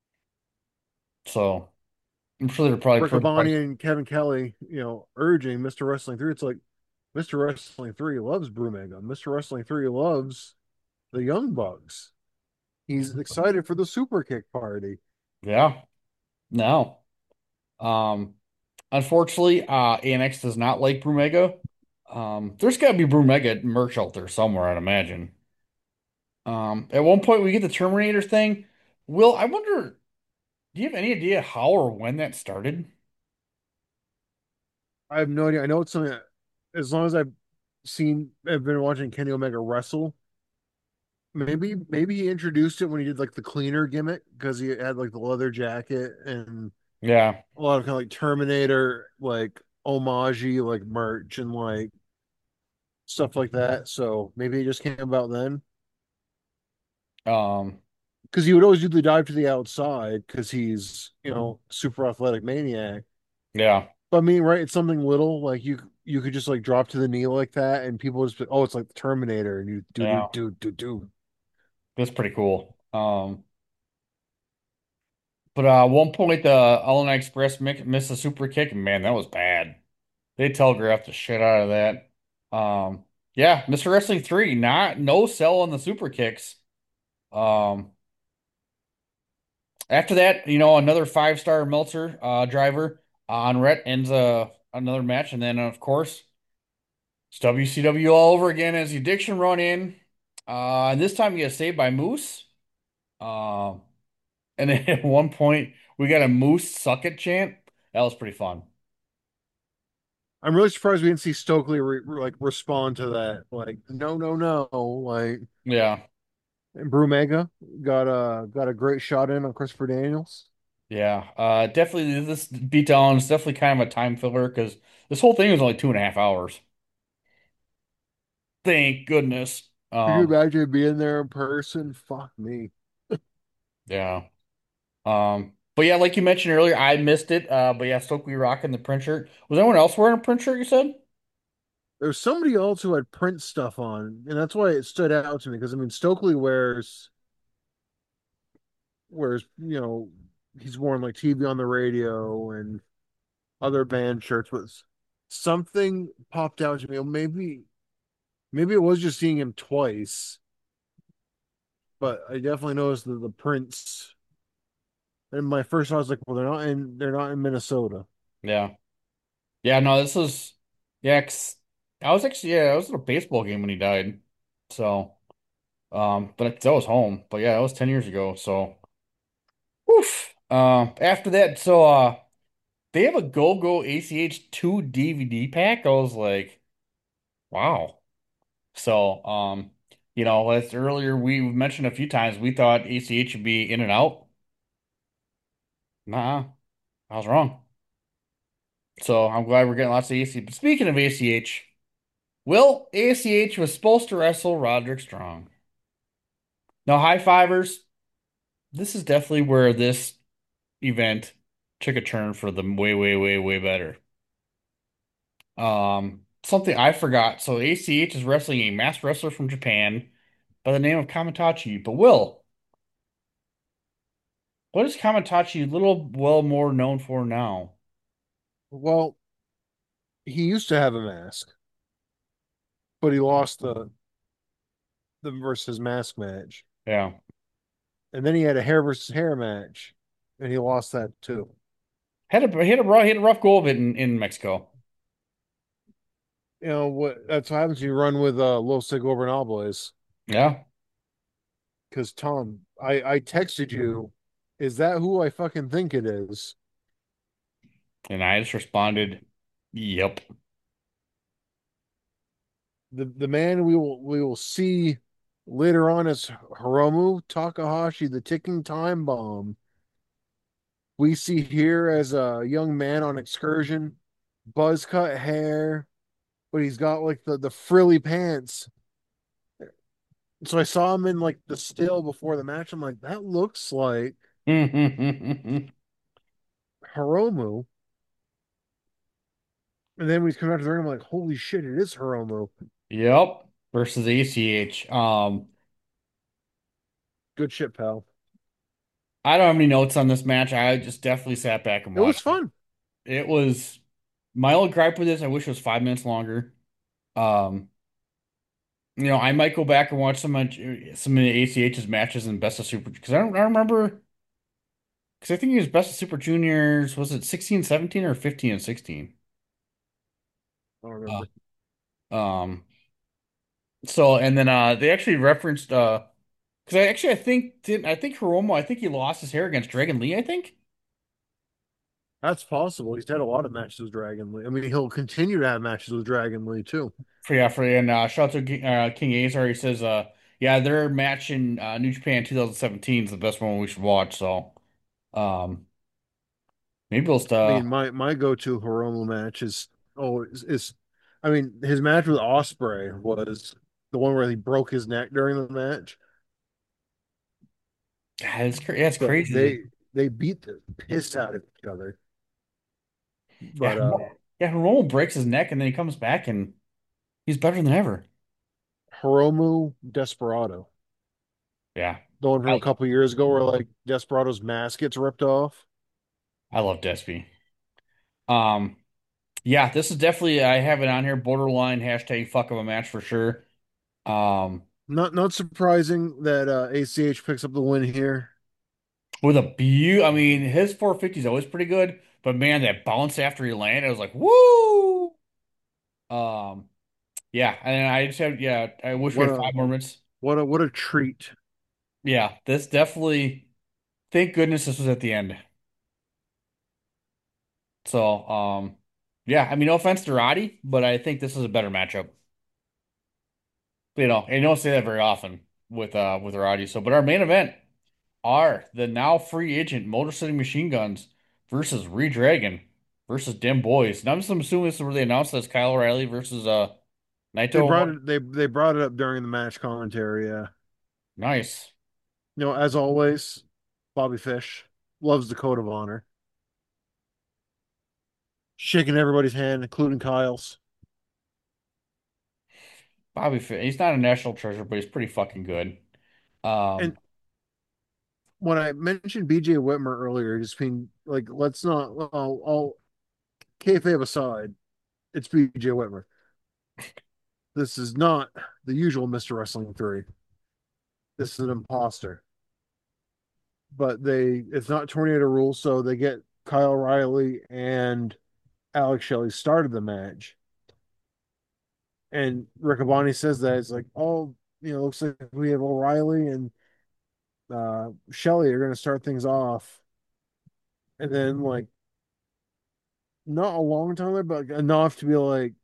So I'm sure they're probably pretty. Riccaboni and Kevin Kelly, you know, urging Mister Wrestling three. It's like Mister Wrestling three loves Brewmega. Mister Wrestling three loves the Young Bucks. He's excited for the super kick party. Yeah. No. Um, unfortunately, uh, A N X does not like Brumega. Um, there's got to be Brumega merch out there somewhere, I'd imagine. Um, at one point we get the Terminator thing. Will, I wonder, do you have any idea how or when that started? I have no idea. I know it's something that, as long as I've seen, I've been watching Kenny Omega wrestle. Maybe, maybe he introduced it when he did like the cleaner gimmick because he had like the leather jacket and Yeah. a lot of kind of like Terminator, like homage like merch and like stuff like that. So maybe it just came about then. Um, Because he would always do the dive to the outside because he's, you know, super athletic maniac. yeah. But I mean, right, it's something little like you you could just like drop to the knee like that, and people just be, oh, it's like the Terminator, and you do do Yeah. do do do. That's pretty cool. Um, but uh, one point the All-Night Express mi- missed a super kick, and man, that was bad. They telegraphed the shit out of that. Um, yeah, Mister Wrestling three, not no sell on the super kicks. Um, After that, you know, another five star Meltzer uh, driver uh, on Rhett ends uh, another match, and then of course it's W C W all over again as the addiction run in. Uh, and this time you get saved by Moose. Uh, and then at one point we got a Moose suck it chant. That was pretty fun. I'm really surprised we didn't see Stokely re like respond to that. Like, no, no, no. Like, Yeah, and Brumega got a got a great shot in on Christopher Daniels. yeah. Uh, definitely this beatdown is definitely kind of a time filler because this whole thing was only two and a half hours. Thank goodness. Could you Um, imagine being there in person? Fuck me. yeah. Um, but yeah, like you mentioned earlier, I missed it. Uh, but yeah, Stokely rocking the print shirt. Was anyone else wearing a print shirt, you said? There's somebody else who had print stuff on, and that's why it stood out to me. Because I mean, Stokely wears wears you know he's worn like T V on the radio and other band shirts, but something popped out to me. Maybe maybe it was just seeing him twice, but I definitely noticed that the prints. And my first thought was like, well, they're not in they're not in Minnesota. Yeah. Yeah, no, this was yeah, 'cause I was actually yeah, I was at a baseball game when he died. So um, but that was home. But yeah, that was ten years ago. So woof. Um, after that, so uh they have a Go Go A C H two D V D pack. I was like, wow. So um, you know, as earlier we mentioned a few times, we thought A C H would be in and out. Nah. I was wrong. So I'm glad we're getting lots of A C H. But speaking of A C H, Will, A C H was supposed to wrestle Roderick Strong. Now, high fivers, this is definitely where this event took a turn for the way, way, way, way better. Um, something I forgot. So A C H is wrestling a masked wrestler from Japan by the name of Kamitachi. But Will, what is Kamitachi little well more known for now? Well, he used to have a mask, but he lost the the versus mask match. Yeah. And then he had a hair versus hair match, and he lost that too. Had a hit a rough hit a rough go of it in, in Mexico. You know what? That's what happens when you run with uh, Los Ingobernables. Yeah. Because Tom, I I texted you, is that who I fucking think it is? And I just responded, "Yep." The the man we will we will see later on is Hiromu Takahashi, the ticking time bomb. We see here as a young man on excursion, buzz cut hair, but he's got like the the frilly pants. So I saw him in like the still before the match. I'm like, that looks like Hiromu. And then we come out to the ring. I'm like, holy shit, it is Hiromu. Yep. Versus A C H. Um, Good shit, pal. I don't have any notes on this match. I just definitely sat back and It was watched it. fun. It was my only gripe with this. I wish it was five minutes longer. Um, you know, I might go back and watch some of some of the A C H's matches in Best of Super because I don't I remember because I think he was Best of Super Juniors. Was it sixteen, seventeen, or fifteen and sixteen? I don't remember. Uh, um, so and then uh they actually referenced uh because I actually I think didn't I think Hiromu I think he lost his hair against Dragon Lee, I think. That's possible. He's had a lot of matches with Dragon Lee. I mean, he'll continue to have matches with Dragon Lee too. For yeah, for and uh shout out to uh, King Azar. He says uh yeah, their match in uh, New Japan twenty seventeen is the best one we should watch. So um maybe we'll I uh mean, my my go-to Hiromu match is oh is, is I mean, his match with Osprey was the one where he broke his neck during the match. God, it's cra- yeah, it's But crazy. they they beat the piss out of each other. Yeah, But uh Hiromu- yeah, Hiromu breaks his neck and then he comes back and he's better than ever. Hiromu Desperado, Yeah. the one from I, a couple years ago where like Desperado's mask gets ripped off. I love Despy. Um yeah, this is definitely I have it on here borderline hashtag fuck of a match for sure. Um Not not surprising that uh A C H picks up the win here. with a beau I mean his four fifty is always pretty good, but man, that bounce after he landed, I was like, woo! Um yeah, and I just have yeah, I wish we What had a five more minutes. what a what a treat. Yeah, this definitely thank goodness this was at the end. So um yeah, I mean no offense to Roddy, but I think this is a better matchup. You know, and you don't say that very often with uh with Roddy. So but our main event are the now free agent Motor City Machine Guns versus Redragon versus Dim Boys. And I'm just assuming this is where they announced that's Kyle O'Reilly versus uh They Naito. brought it they they brought it up during the match commentary, yeah. Nice. You know, as always, Bobby Fish loves the code of honor. Shaking everybody's hand, including Kyle's. Bobby Fish. He's not a national treasure, but he's pretty fucking good. Um, And when I mentioned B J Whitmer earlier, just being like, let's not, I'll, I'll kayfabe aside, it's B J Whitmer. This is not the usual Mister Wrestling three. This is an imposter. But they, it's not tornado rules, so they get Kyle Riley and Alex Shelley started the match. And Riccaboni says that it's like, oh, you know, looks like we have O'Reilly and uh Shelley are going to start things off. And then like not a long time, but enough to be like,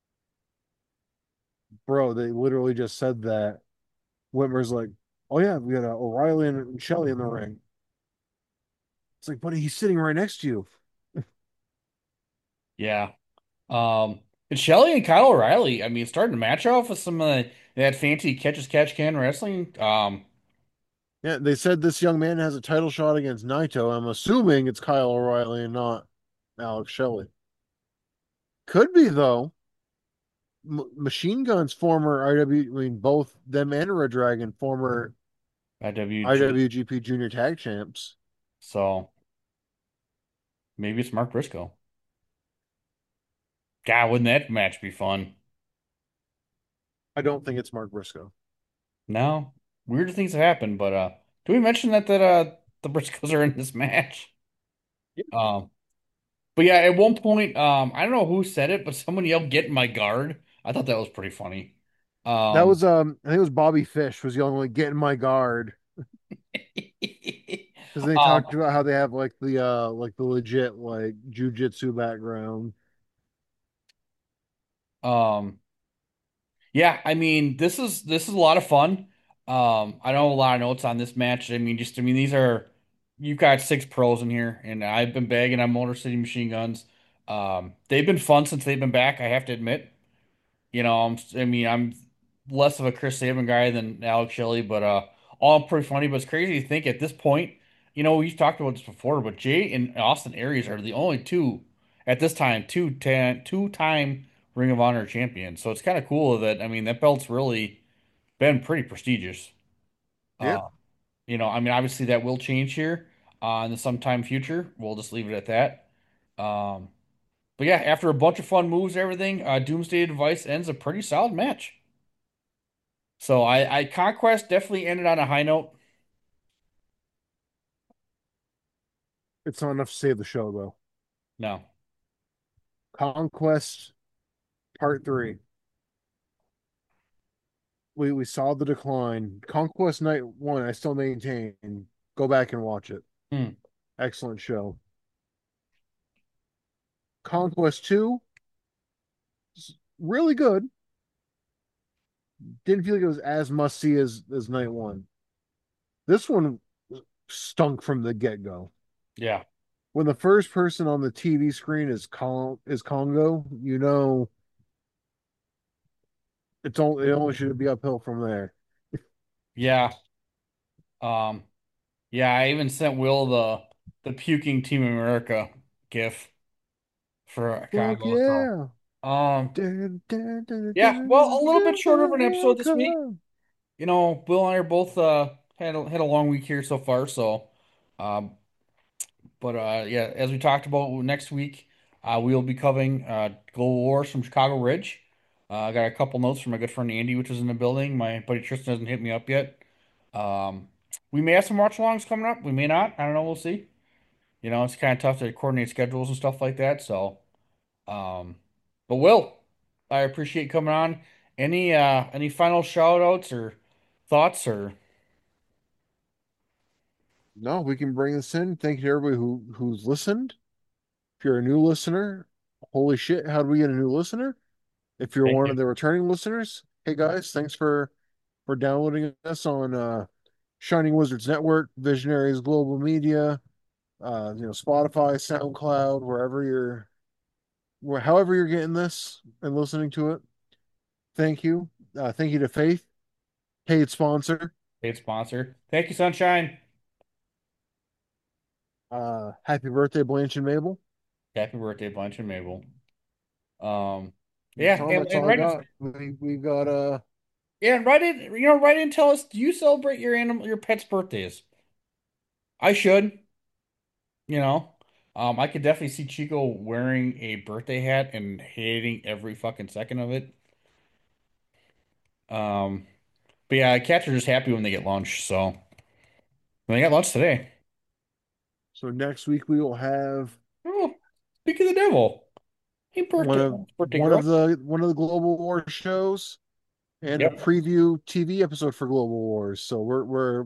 bro, they literally just said that. Whitmer's like, oh yeah, we got uh, O'Reilly and Shelley in the ring. It's like, buddy, he's sitting right next to you. Yeah. Um, and Shelley and Kyle O'Reilly, I mean, starting to match off with some of the, that fancy catch as catch can wrestling. Um, Yeah, they said this young man has a title shot against Naito. I'm assuming it's Kyle O'Reilly and not Alex Shelley. Could be though. M- Machine Guns, former I W, I mean both them and Red Dragon, former I W G. I W G P Junior Tag Champs. So maybe it's Mark Briscoe. God, wouldn't that match be fun? I don't think it's Mark Briscoe. No, weird things have happened, but uh, do we mention that that uh the Briscoes are in this match? Yeah. Um, but yeah, at one point, um, I don't know who said it, but someone yelled, "Get in my guard." I thought that was pretty funny. That Um, was um I think it was Bobby Fish was yelling like get in my guard because they um, talked about how they have like the uh like the legit like jujitsu background. um, yeah, I mean, this is this is a lot of fun. Um, I know a lot of notes on this match. I mean, just I mean, these are you've got six pros in here, and I've been bagging on Motor City Machine Guns. Um, they've been fun since they've been back, I have to admit. You know, I'm, I mean, I'm less of a Chris Sabin guy than Alex Shelley, but uh, all pretty funny. But it's crazy to think at this point, you know, we've talked about this before, but Jay and Austin Aries are the only two at this time, two ten, two-time Ring of Honor champions. So it's kind of cool that I mean that belt's really been pretty prestigious. Yep. Uh, you know, I mean, obviously that will change here uh, in the sometime future. We'll just leave it at that. Um, but yeah, after a bunch of fun moves, and everything, uh, Doomsday Device ends a pretty solid match. So I, I Conquest definitely ended on a high note. It's not enough to save the show though. No. Conquest Part Three. We we saw the decline. Conquest Night One, I still maintain. Go back and watch it. Hmm. Excellent show. Conquest Two, really good. Didn't feel like it was as must see as as Night One. This one stunk from the get go. Yeah. When the first person on the T V screen is Con is Congo, you know it's only it only should be uphill from there. Yeah. Um, yeah, I even sent Will the the puking Team America gif for Fuck Congo. So yeah. um Dun, dun, dun, yeah, dun, well, dun, a little bit Team shorter of an episode this week. America. You know, Will and I are both uh had a, had a long week here so far, so um but uh yeah, as we talked about next week, uh we'll be covering uh Global Wars from Chicago Ridge. Uh, I got a couple notes from my good friend Andy, which is in the building. My buddy Tristan hasn't hit me up yet. Um, we may have some watch alongs coming up. We may not. I don't know. We'll see. You know, it's kind of tough to coordinate schedules and stuff like that. So, um, but Will, I appreciate you coming on. Any uh any final shout outs or thoughts or No, we can bring this in. Thank you to everybody who who's listened. If you're a new listener, holy shit, how do we get a new listener? If you're thank one you. of the returning listeners, hey guys, thanks for for downloading us on uh Shining Wizards Network, Visionaries Global Media, uh, you know, Spotify, SoundCloud, wherever you're where however you're getting this and listening to it. Thank you. Uh, thank you to Faith, paid sponsor. Paid sponsor. Thank you, Sunshine. Uh, happy birthday, Blanche and Mabel. Happy birthday, Blanche and Mabel. Um, yeah, Tom, and, that's and all I right, in- got. We we got uh yeah, and right in, you know, right in. Tell us, do you celebrate your animal, your pets' birthdays? I should. You know, um, I could definitely see Chico wearing a birthday hat and hating every fucking second of it. Um, but yeah, cats are just happy when they get lunch. So when they got lunch today. so next week we will have Oh, speak of the devil. Hey, one birthday, of birthday one of girl. the one of the Global War shows and a Yep. preview T V episode for Global Wars. So we're we're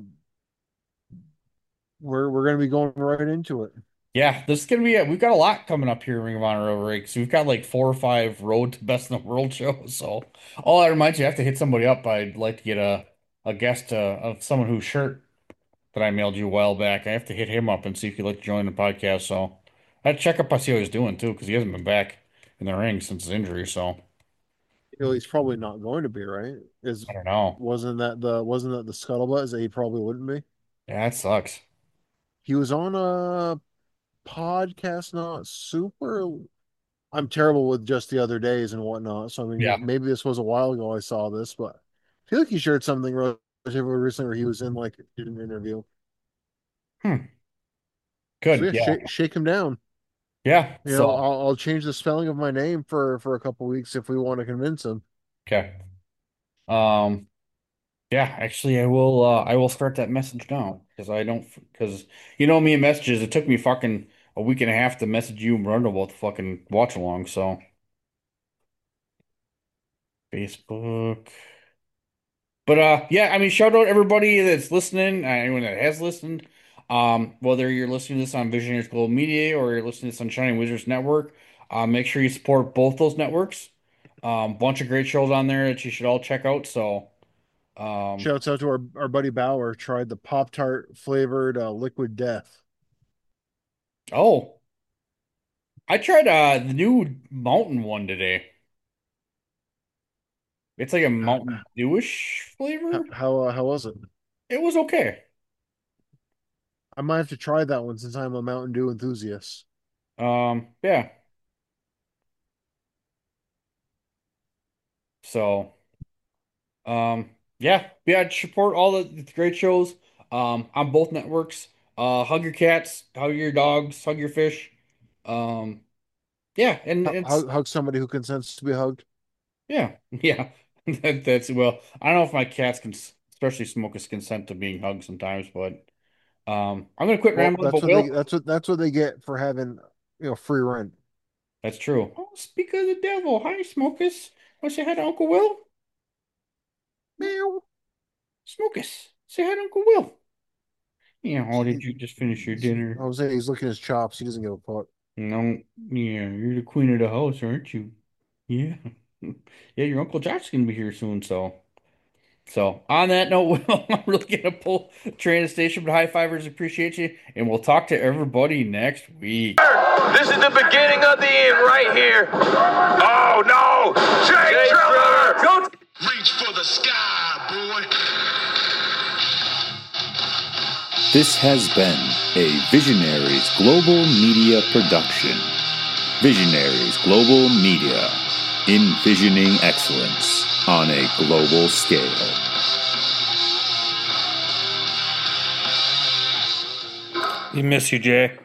we're we're gonna be going right into it. Yeah, this is gonna be it. We've got a lot coming up here, in Ring of Honor over because we've got like four or five road to best in the world shows. So all that reminds you, I have to hit somebody up. I'd like to get a a guest uh, of someone whose shirt that I mailed you a while back. I have to hit him up and see if he'd like to join the podcast. So I'd check up and see how he's doing too, because he hasn't been back. in the ring since his injury. So You know, he's probably not going to be, right? Is I don't know. wasn't that the wasn't that the scuttlebutt is that he probably wouldn't be? Yeah, it sucks. He was on a podcast, not super. I'm terrible with just the other days and whatnot. So I mean, Yeah. maybe this was a while ago I saw this, but I feel like he shared something relatively recently where he was in like an interview. Hmm. So Good. yeah, Yeah. shake, shake him down. Yeah. You So know, I'll, I'll change the spelling of my name for for a couple weeks if we want to convince him. okay. Um. Yeah. Actually, I will. Uh, I will start that message now because I don't. Because you know me and messages. It took me fucking a week and a half to message you and Brenda about the fucking watch along. So Facebook. But uh, yeah, I mean, shout out everybody that's listening, uh, anyone that has listened. Um, whether you're listening to this on Visionaries Global Media or you're listening to this on Shining Wizards Network, uh, make sure you support both those networks. Um, bunch of great shows on there that you should all check out. So, um, Shouts out to our, our buddy Bauer, tried the Pop Tart flavored uh, Liquid Death. oh, I tried uh the new Mountain one today. It's like a Mountain Dewish flavor. How uh, how was it? It was okay. I might have to try that one since I'm a Mountain Dew enthusiast. Um, yeah. So. Um, yeah, yeah, support all the, the great shows um on both networks. Uh, hug your cats, hug your dogs, hug your fish. Um, yeah, and it's Hug, hug somebody who consents to be hugged. yeah, yeah. That, that's well, I don't know if my cats can, especially Smokus, consent to being hugged sometimes, but um, I'm gonna quit Well, rambling. that's But what they Will, that's what that's what they get for having you know free rent. that's true. Oh, speak of the devil. Hi, Smokus. Want to say hi to Uncle Will? Meow. Smokus, say hi to Uncle Will. Yeah. Oh, did you just finish your dinner? I was saying he's licking his chops. He doesn't give a fuck. No, yeah, you're the queen of the house, aren't you? Yeah. Yeah, your Uncle Josh's gonna be here soon, so so on that note, Will, I'm really gonna pull train to station, but high fivers appreciate you, and we'll talk to everybody next week. This is the beginning of the end right here. Oh no! Jake, Jake Triller! Go reach for the sky, boy. This has been a Visionaries Global Media production. Visionaries Global Media, envisioning excellence on a global scale. We miss you, Jay.